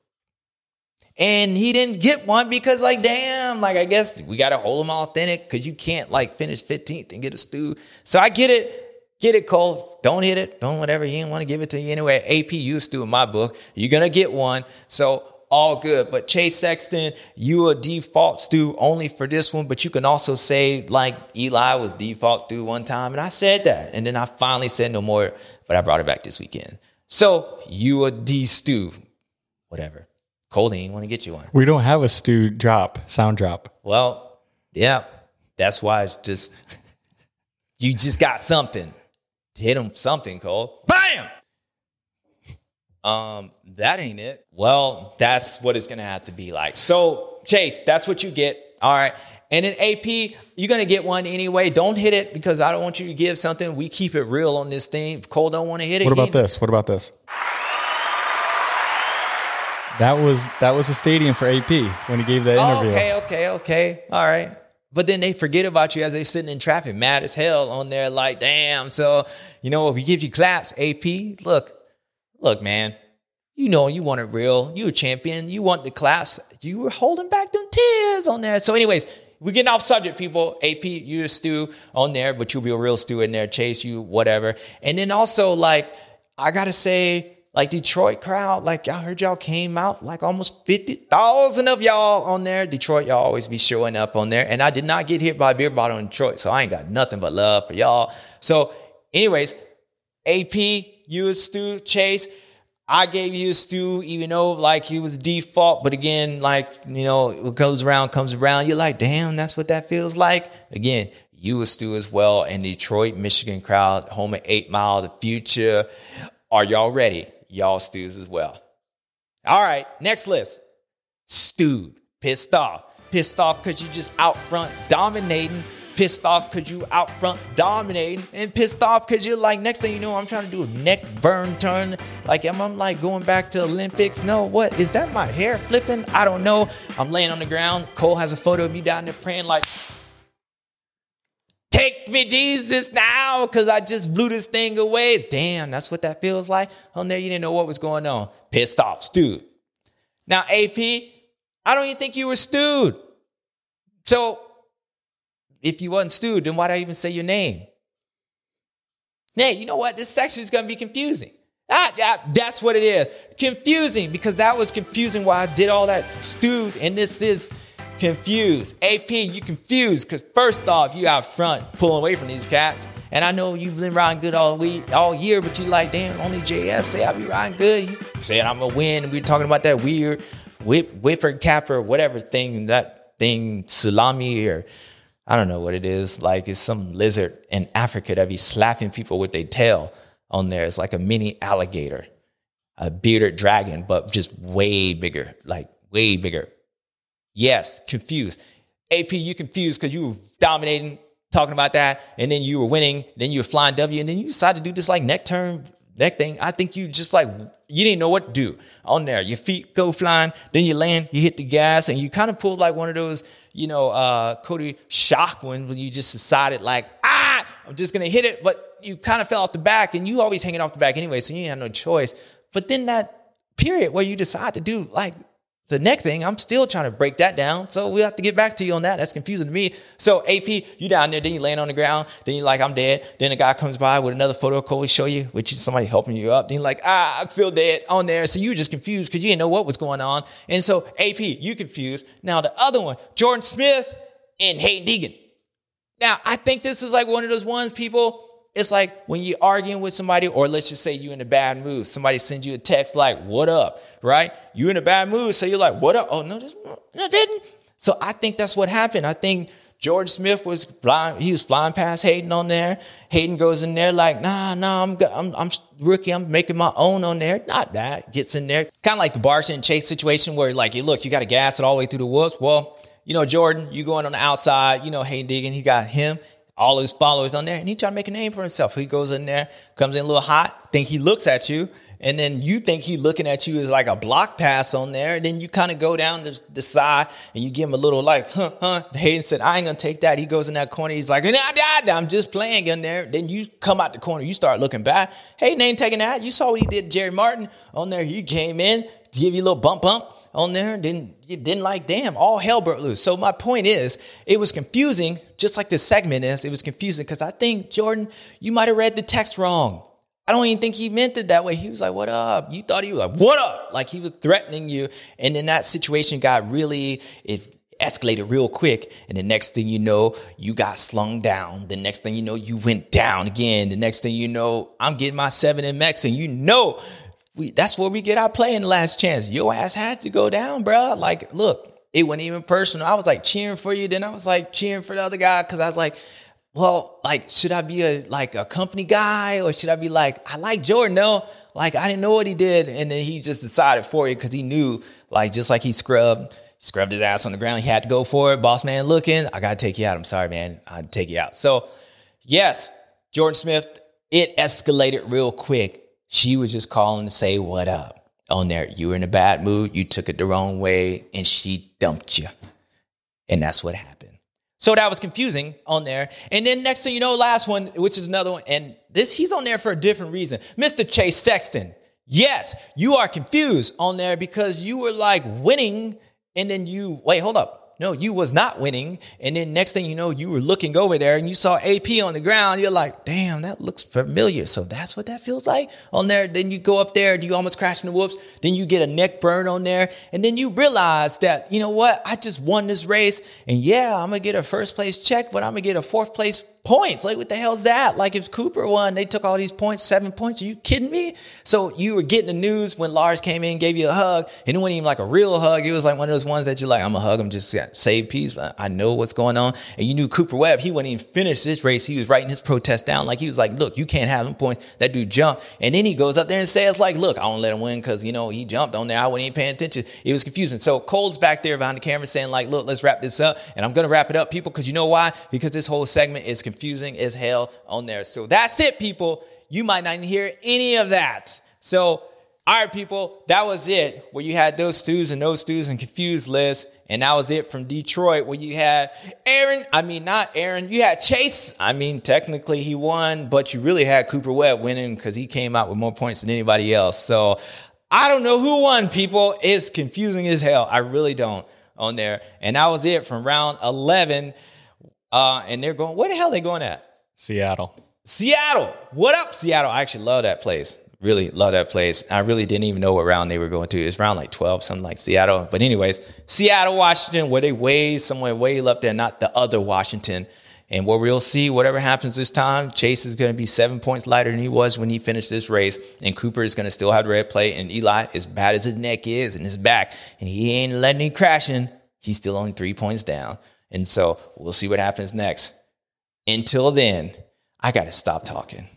Speaker 1: And he didn't get one because, like, damn, like, I guess we got to hold him authentic because you can't, like, finish 15th and get a Stew. So I get it. Get it, Cole. Don't hit it. Don't whatever. He didn't want to give it to you anyway. AP, you a Stew in my book. You're going to get one. So all good. But Chase Sexton, you a default Stew only for this one. But you can also say, like, Eli was default Stew one time. And I said that. And then I finally said no more. But I brought it back this weekend. So you a D-Stew. Whatever. Cole didn't want to get you one.
Speaker 6: We don't have a Stew sound drop.
Speaker 1: Well, yeah, that's why it's just, you just got something. Hit him something, Cole. Bam! That ain't it. Well, that's what it's going to have to be like. So, Chase, that's what you get. All right. And then AP, you're going to get one anyway. Don't hit it because I don't want you to give something. We keep it real on this thing. If Cole don't want to hit it.
Speaker 6: What about this? That was a stadium for AP when he gave that interview.
Speaker 1: Okay. All right. But then they forget about you as they sitting in traffic, mad as hell on there like, damn. So, you know, if we give you claps, AP, look, man, you know, you want it real. You a champion. You want the claps. You were holding back them tears on there. So anyways, we're getting off subject, people. AP, you a Stu on there, but you'll be a real Stu in there. Chase, you, whatever. And then also, like, I got to say, like Detroit crowd, like I heard y'all came out like almost 50,000 of y'all on there. Detroit, y'all always be showing up on there. And I did not get hit by a beer bottle in Detroit, so I ain't got nothing but love for y'all. So anyways, AP, you a Stu, Chase, I gave you a Stu, even though like he was default. But again, like, you know, what goes around comes around. You're like, damn, that's what that feels like. Again, you a Stu as well. And Detroit, Michigan crowd, home at 8 Mile, the future. Are y'all ready? Y'all Stews as well. All right, next list. Stewed, pissed off. Pissed off because you just out front dominating. Pissed off because you out front dominating. And pissed off because you're like, next thing you know, I'm trying to do a neck burn turn. Like, am I like going back to Olympics? No, what? Is that my hair flipping? I don't know. I'm laying on the ground. Cole has a photo of me down there praying like, take me, Jesus, now, because I just blew this thing away. Damn, that's what that feels like. On there, you didn't know what was going on. Pissed off, stewed. Now, AP, I don't even think you were stewed. So, if you wasn't stewed, then why did I even say your name? Hey, you know what? This section is going to be confusing. That's what it is. Confusing, because that was confusing why I did all that stewed, and this is confused. AP, you confused because first off, you out front pulling away from these cats. And I know you've been riding good all year, but you like, damn, only JS say I be riding good. He said I'm gonna win. And we were talking about that weird whipper capper, whatever thing, that thing, salami, or I don't know what it is. Like it's some lizard in Africa that be slapping people with their tail on there. It's like a mini alligator, a bearded dragon, but just way bigger, like way bigger. Yes, confused. AP, you confused because you were dominating, talking about that, and then you were winning, then you were flying W, and then you decided to do this like neck thing. I think you just like, you didn't know what to do on there. Your feet go flying, then you land, you hit the gas, and you kind of pulled like one of those, you know, Cody Shock ones when you just decided like, I'm just going to hit it, but you kind of fell off the back, and you always hanging off the back anyway, so you had no choice. But then that period where you decide to do like the neck thing, I'm still trying to break that down. So we have to get back to you on that. That's confusing to me. So AP, you down there, then you land on the ground. Then you like, I'm dead. Then a guy comes by with another photo Cole show you, which is somebody helping you up. Then you're like, I feel dead on there. So you were just confused because you didn't know what was going on. And so AP, you confused. Now the other one, Jordan Smith and Hayden Deegan. Now I think this is like one of those ones, people. It's like when you're arguing with somebody, or let's just say you in a bad mood. Somebody sends you a text like, what up, right? You in a bad mood, so you're like, what up? Oh, no, didn't. So I think that's what happened. I think George Smith was blind. He was flying past Hayden on there. Hayden goes in there like, nah, I'm rookie. I'm making my own on there. Not that. Gets in there. Kind of like the Barcia and Chase situation where like, hey, look, you got to gas it all the way through the woods. Well, you know, Jordan, you going on the outside, you know, Hayden Deegan, he got him. All his followers on there, and he trying to make a name for himself. He goes in there, comes in a little hot, think he looks at you, and then you think he looking at you as like a block pass on there, and then you kind of go down the side, and you give him a little like, Hayden said, I ain't going to take that. He goes in that corner. He's like, I'm just playing in there. Then you come out the corner. You start looking back. Hayden ain't taking that. You saw what he did to Jerry Martin on there. He came in to give you a little bump on there, then you didn't like, damn, all hell broke loose. So my point is, it was confusing, just like this segment is. It was confusing because I think, Jordan, you might have read the text wrong. I don't even think he meant it that way. He was like, what up? You thought he was like, what up? Like he was threatening you. And then that situation got it escalated real quick. And the next thing you know, you got slung down. The next thing you know, you went down again. The next thing you know, I'm getting my 7 in Mex, and you know, that's where we get our play in the last chance. Your ass had to go down, bro. Like, look, it wasn't even personal. I was like cheering for you. Then I was like cheering for the other guy because I was like, well, like, should I be a company guy, or should I be like, I like Jordan, no? Like, I didn't know what he did. And then he just decided for you because he knew, like, just like he scrubbed scrubbed his ass on the ground. He had to go for it. Boss man looking, I got to take you out. I'm sorry, man. I'd take you out. So, yes, Jordan Smith, it escalated real quick. She was just calling to say what up on there. You were in a bad mood. You took it the wrong way, and she dumped you. And that's what happened. So that was confusing on there. And then next thing you know, last one, which is another one. And he's on there for a different reason. Mr. Chase Sexton. Yes, you are confused on there because you were like winning. And then hold up. No, you was not winning. And then next thing you know, you were looking over there and you saw AP on the ground. You're like, damn, that looks familiar. So that's what that feels like on there. Then you go up there, you almost crash in the whoops. Then you get a neck burn on there. And then you realize that, you know what? I just won this race. And yeah, I'm going to get a first place check, but I'm going to get a fourth place points. Like, what the hell's that? Like, if Cooper won, they took all these points, 7 points. Are you kidding me? So you were getting the news when Lars came in, gave you a hug, and it wasn't even like a real hug. It was like one of those ones that you're like, I'm going to hug him, just save peace. I know what's going on. And you knew Cooper Webb, he wouldn't even finish this race. He was writing his protest down. Like, he was like, look, you can't have them points. That dude jumped. And then he goes up there and says, like, look, I won't let him win because, he jumped on there. I wasn't even paying attention. It was confusing. So Cole's back there behind the camera saying, like, look, let's wrap this up. And I'm going to wrap it up, people, because you know why? Because this whole segment is confusing as hell on there. So that's it, people. You might not hear any of that. So, all right, people, that was it. Where you had those stews and confused lists. And that was it from Detroit, where you had you had Chase. Technically he won, but you really had Cooper Webb winning because he came out with more points than anybody else. So I don't know who won, people. It's confusing as hell. I really don't on there. And that was it from round 11. And they're going, where the hell are they going at?
Speaker 6: Seattle.
Speaker 1: What up, Seattle? I actually love that place. Really love that place. I really didn't even know what round they were going to. It's round like 12, something like Seattle. But anyways, Seattle, Washington, where they somewhere way up there, not the other Washington. And what we'll see, whatever happens this time, Chase is going to be 7 points lighter than he was when he finished this race. And Cooper is going to still have the red plate. And Eli, as bad as his neck is and his back, and he ain't letting him crashing, he's still only 3 points down. And so we'll see what happens next. Until then, I got to stop talking.